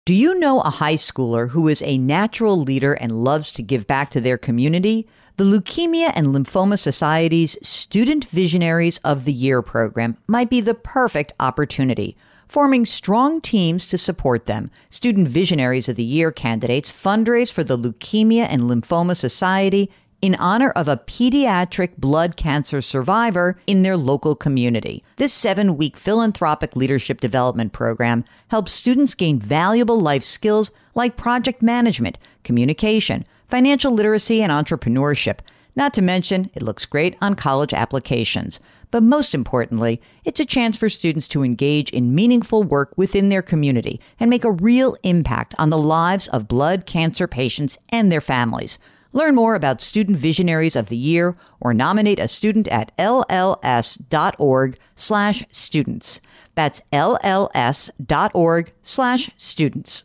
Do you know a high schooler who is a natural leader and loves to give back to their community? The Leukemia and Lymphoma Society's Student Visionaries of the Year program might be the perfect opportunity. Forming strong teams to support them, Student Visionaries of the Year candidates fundraise for the Leukemia and Lymphoma Society in honor of a pediatric blood cancer survivor in their local community. This 7-week philanthropic leadership development program helps students gain valuable life skills like project management, communication, financial literacy, and entrepreneurship. Not to mention, it looks great on college applications. But most importantly, it's a chance for students to engage in meaningful work within their community and make a real impact on the lives of blood cancer patients and their families. Learn more about Student Visionaries of the Year or nominate a student at lls.org/students. That's lls.org/students.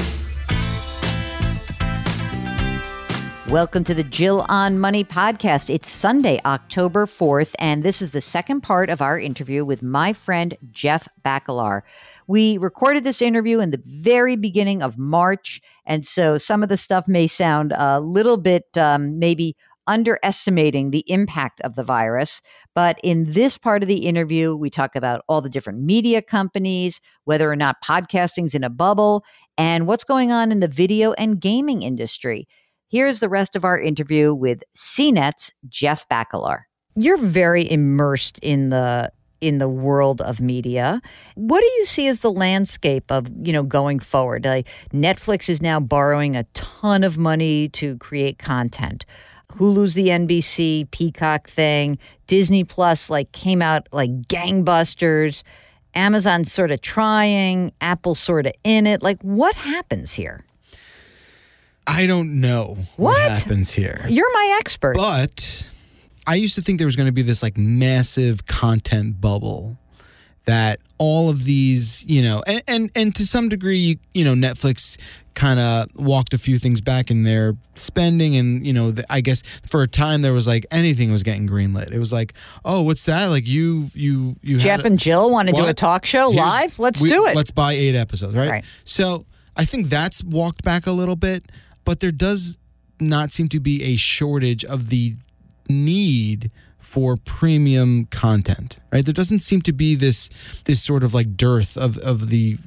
Welcome to the Jill on Money podcast. It's Sunday, October 4th, and this is the second part of our interview with my friend Jeff Bakalar. We recorded this interview in the very beginning of March, and so some of the stuff may sound a little bit maybe underestimating the impact of the virus. But in this part of the interview, we talk about all the different media companies, whether or not podcasting's in a bubble, and what's going on in the video and gaming industry. Here's the rest of our interview with CNET's Jeff Bakalar. You're very immersed in the world of media. What do you see as the landscape of, going forward? Like Netflix is now borrowing a ton of money to create content. Hulu's the NBC Peacock thing. Disney Plus came out like gangbusters. Amazon's sort of trying. Apple's sort of in it. What happens here? I don't know what happens here. You're my expert. But I used to think there was going to be this massive content bubble that all of these, and to some degree, Netflix kind of walked a few things back in their spending. And, I guess for a time there was anything was getting greenlit. It was oh, what's that? You Jeff and Jill want to do a talk show live? Let's do it. Let's buy 8 episodes, right? So I think that's walked back a little bit. But there does not seem to be a shortage of the need for premium content, right? There doesn't seem to be this sort of dearth of the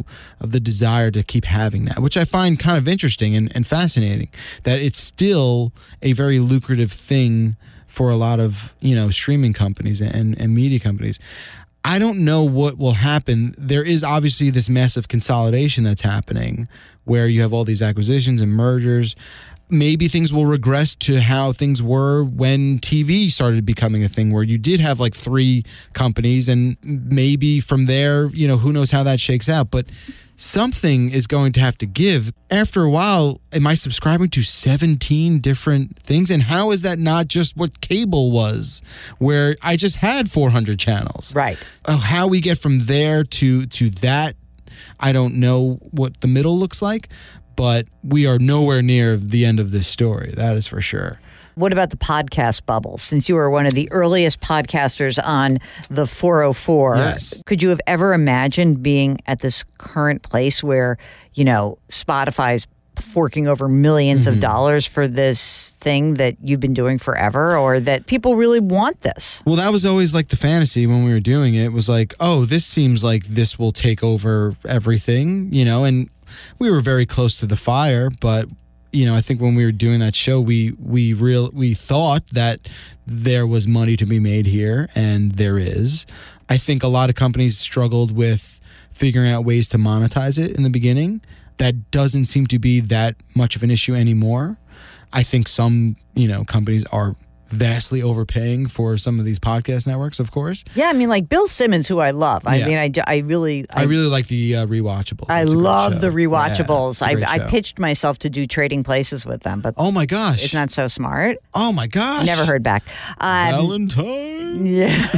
desire to keep having that, which I find kind of interesting and fascinating, that it's still a very lucrative thing for a lot of, streaming companies and media companies. I don't know what will happen. There is obviously this massive consolidation that's happening where you have all these acquisitions and mergers. Maybe things will regress to how things were when TV started becoming a thing, where you did have 3 companies, and maybe from there, who knows how that shakes out. But something is going to have to give. After a while, am I subscribing to 17 different things? And how is that not just what cable was, where I just had 400 channels? Right. How we get from there to that, I don't know what the middle looks like, but we are nowhere near the end of this story. That is for sure. What about the podcast bubble? Since you were one of the earliest podcasters on the 404, yes. Could you have ever imagined being at this current place where, Spotify's forking over millions of dollars for this thing that you've been doing forever, or that people really want this? Well, that was always the fantasy when we were doing it. It was oh, this seems like this will take over everything, and we were very close to the fire, but I think when we were doing that show, we thought that there was money to be made here, and there is. I think a lot of companies struggled with figuring out ways to monetize it in the beginning. That doesn't seem to be that much of an issue anymore. I think some, companies are vastly overpaying for some of these podcast networks, of course. Yeah, Bill Simmons, who I love. I really like the Rewatchables. I love the Rewatchables. Yeah, I pitched myself to do Trading Places with them, but oh my gosh, it's not so smart. Oh my gosh, never heard back. Valentine. Yeah.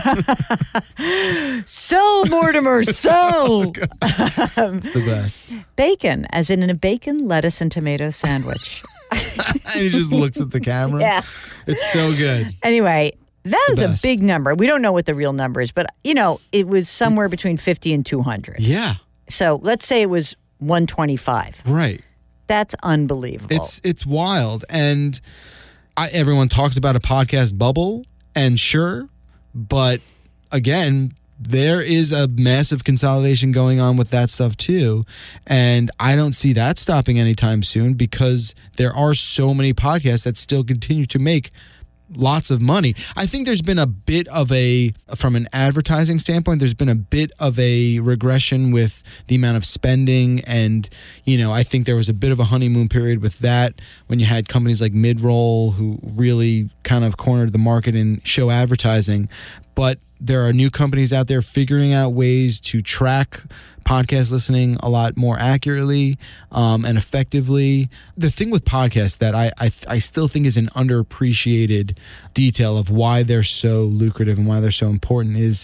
So Mortimer, so it's the best. Bacon, as in a bacon, lettuce, and tomato sandwich. And he just looks at the camera. Yeah. It's so good. Anyway, that is a big number. We don't know what the real number is, but, it was somewhere between 50 and 200. Yeah. So let's say it was 125. Right. That's unbelievable. It's wild. And everyone talks about a podcast bubble, and sure, but again, there is a massive consolidation going on with that stuff too. And I don't see that stopping anytime soon because there are so many podcasts that still continue to make lots of money. I think there's been a bit of from an advertising standpoint, there's been a bit of a regression with the amount of spending. And, I think there was a bit of a honeymoon period with that when you had companies like Midroll who really kind of cornered the market in show advertising. But there are new companies out there figuring out ways to track podcast listening a lot more accurately and effectively. The thing with podcasts that I still think is an underappreciated detail of why they're so lucrative and why they're so important is,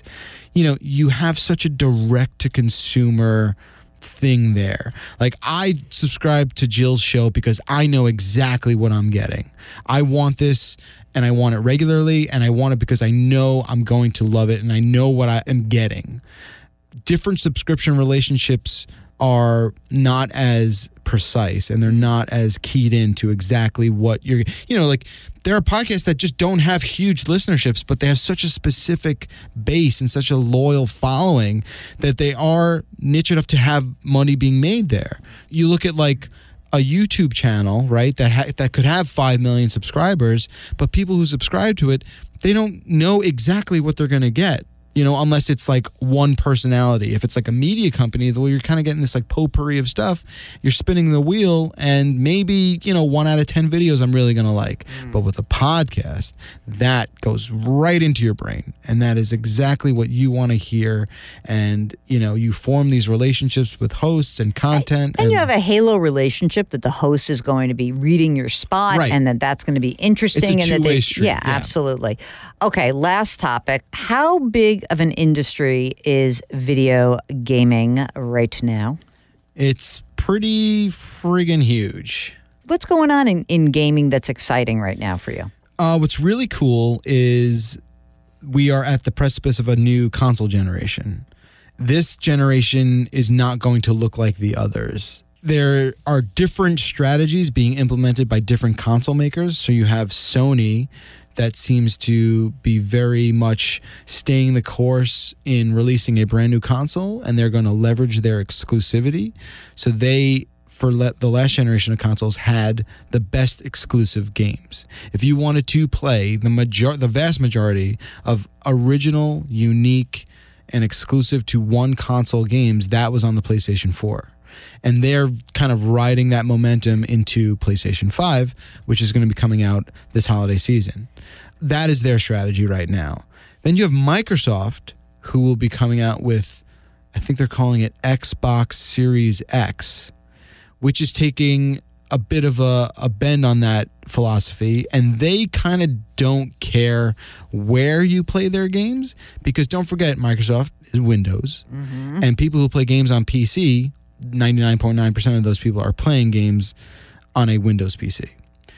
you have such a direct-to-consumer thing there. Like, I subscribe to Jill's show because I know exactly what I'm getting. I want this, and I want it regularly, and I want it because I know I'm going to love it, and I know what I am getting. Different subscription relationships are not as precise, and they're not as keyed into exactly what you're, like there are podcasts that just don't have huge listenerships, but they have such a specific base and such a loyal following that they are niche enough to have money being made there. You look at like a YouTube channel, right, that could have 5 million subscribers, but people who subscribe to it, they don't know exactly what they're going to get. Unless it's like one personality. If it's like a media company, well, you're kind of getting this like potpourri of stuff. You're spinning the wheel, and maybe, 1 out of 10 videos I'm really going to like. But with a podcast, that goes right into your brain. And that is exactly what you want to hear. And, you form these relationships with hosts and content. And you have a halo relationship that the host is going to be reading your spot, right, and that's going to be interesting. It's a two-way street. Yeah, absolutely. Okay, last topic. How big of an industry is video gaming right now? It's pretty friggin' huge. What's going on in gaming that's exciting right now for you? What's really cool is we are at the precipice of a new console generation. This generation is not going to look like the others. There are different strategies being implemented by different console makers. So you have Sony that seems to be very much staying the course in releasing a brand new console, and they're going to leverage their exclusivity. So they, for the last generation of consoles, had the best exclusive games. If you wanted to play the vast majority of original, unique, and exclusive to one console games, that was on the PlayStation 4. And they're kind of riding that momentum into PlayStation 5, which is going to be coming out this holiday season. That is their strategy right now. Then you have Microsoft, who will be coming out with, I think they're calling it Xbox Series X, which is taking a bit of a bend on that philosophy, and they kind of don't care where you play their games, because don't forget, Microsoft is Windows, and people who play games on PC, 99.9% of those people are playing games on a Windows PC.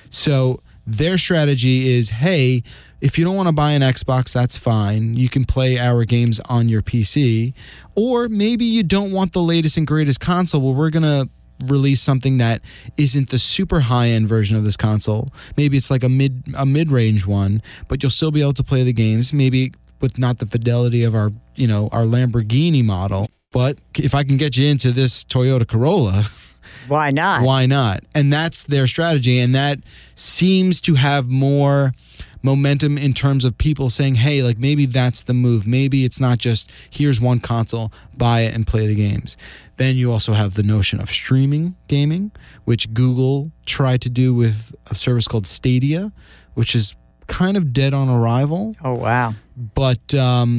So their strategy is, hey, if you don't want to buy an Xbox, that's fine. You can play our games on your PC. Or maybe you don't want the latest and greatest console. Well, we're going to release something that isn't the super high-end version of this console. Maybe it's like a mid-range one, but you'll still be able to play the games, maybe with not the fidelity of our, our Lamborghini model. But if I can get you into this Toyota Corolla, why not? Why not? And that's their strategy, and that seems to have more momentum in terms of people saying, hey, like maybe that's the move. Maybe it's not just here's one console, buy it and play the games. Then you also have the notion of streaming gaming, which Google tried to do with a service called Stadia, which is kind of dead on arrival. Oh, wow. But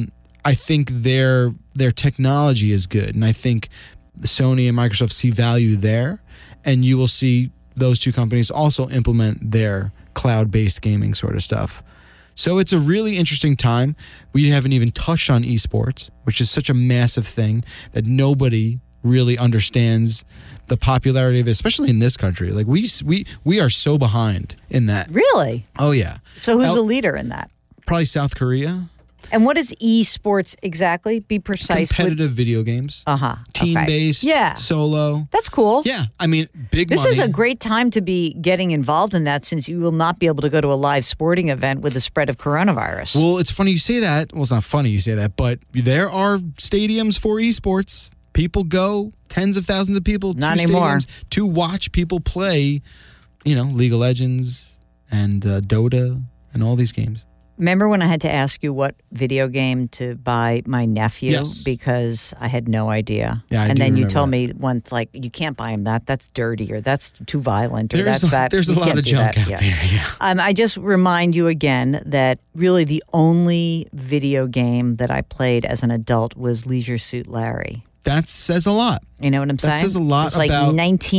I think their technology is good, and I think Sony and Microsoft see value there, and you will see those two companies also implement their cloud-based gaming sort of stuff. So it's a really interesting time. We haven't even touched on esports, which is such a massive thing that nobody really understands the popularity of it, especially in this country. Like we are so behind in that. Really? Oh yeah. So who's the leader in that? Probably South Korea. And what is esports exactly? Be precise. Competitive video games. Team-based. Yeah. Solo. That's cool. Yeah. I mean, big money. This is a great time to be getting involved in that, since you will not be able to go to a live sporting event with the spread of coronavirus. Well, it's funny you say that. Well, it's not funny you say that, but there are stadiums for esports. People go, tens of thousands of people not to anymore. Stadiums to watch people play, League of Legends and Dota and all these games. Remember when I had to ask you what video game to buy my nephew? Yes. Because I had no idea. Yeah, and then you told that. me once, like, you can't buy him that. That's dirty, or that's too violent, or There's a lot of junk out there. Yeah. I just remind you again that really the only video game that I played as an adult was Leisure Suit Larry. That says a lot. You know what I'm saying? That says a lot about... It was like about...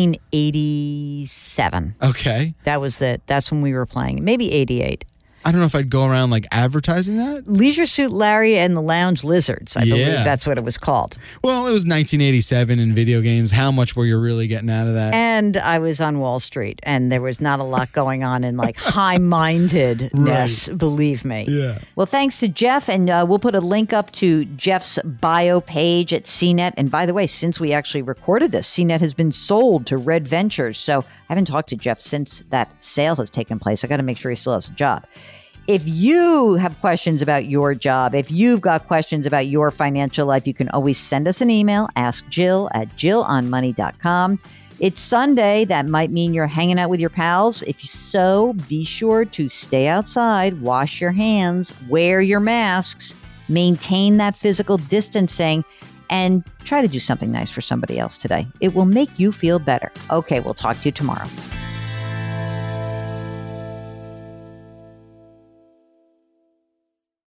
1987. Okay. That's when we were playing. Maybe 88. I don't know if I'd go around like advertising that. Leisure Suit Larry and the Lounge Lizards, I believe that's what it was called. Well, it was 1987 in video games. How much were you really getting out of that? And I was on Wall Street, and there was not a lot going on in like high-mindedness, right. Believe me. Yeah. Well, thanks to Jeff, and we'll put a link up to Jeff's bio page at CNET. And by the way, since we actually recorded this, CNET has been sold to Red Ventures. So I haven't talked to Jeff since that sale has taken place. I got to make sure he still has a job. If you have questions about your job, if you've got questions about your financial life, you can always send us an email, askjill@jillonmoney.com. It's Sunday. That might mean you're hanging out with your pals. If so, be sure to stay outside, wash your hands, wear your masks, maintain that physical distancing, and try to do something nice for somebody else today. It will make you feel better. Okay, we'll talk to you tomorrow.